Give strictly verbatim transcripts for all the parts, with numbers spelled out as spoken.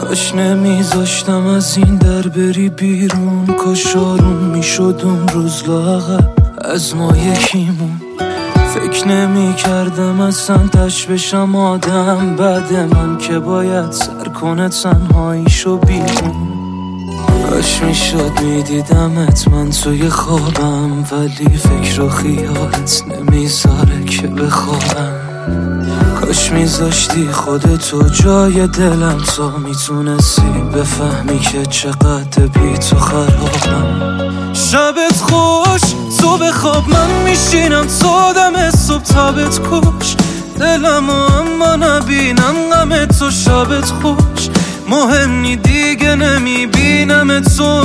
کاش نمیذاشتم از این در بری بیرون، کاش آروم میشد اون روز لاغر از ما یکیمون. فکر نمی کردم اصلا تش بشم آدم بعد من که باید سر کنه تنهاییشو بیرون. کاش میشد میدیدمت من توی خوابم، ولی فکر و خیالت نمیذاره که بخوابم. کاش میذاشتی خودتو جای دلم تا میتونستی بفهمی که چقدر بی تو خرابم. شبت خوش تو بخواب من میشینم تا دم صبح تبت کش دلم و اما نبینم غم تو. شبت خوش مهم نی دیگه نمیبینم تو.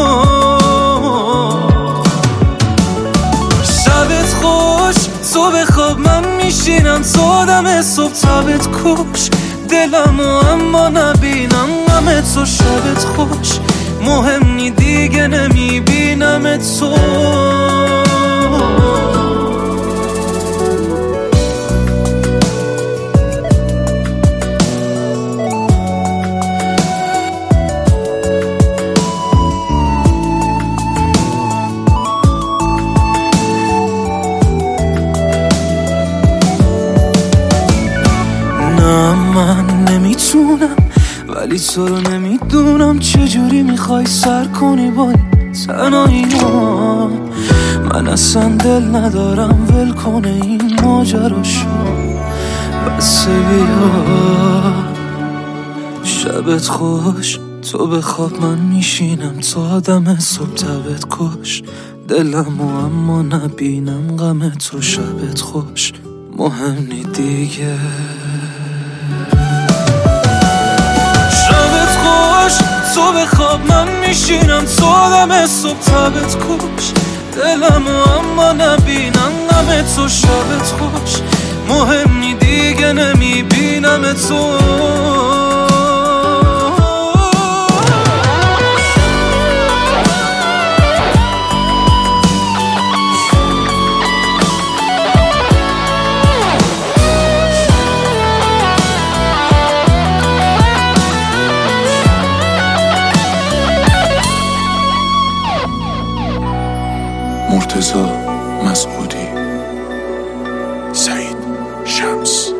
شبت خوش تو بخواب من میشینم تا دم صبح تبت کش دلم و اما نبینم غم تو. شبت خوش مهم نی دیگه نمیبینم تو. من نمیتونم ولی تو رو نمیدونم چجوری میخوای سر کنی با این تنهایی‌ها. من اصلا دل ندارم ول کنه این ماجراشو، بس بیا. شبت خوش تو بخواب من میشینم تا دم صبح تبت کش دلم و اما نبینم غم تو. شبت خوش مهم نی دیگه. تو بخواب من میشینم تا دم صبح تبت کش دلم و اما نبینم غم تو. شبت خوش مهم نی دیگه نمیبینم تو. مرتضی مسعودی، سعید شمس.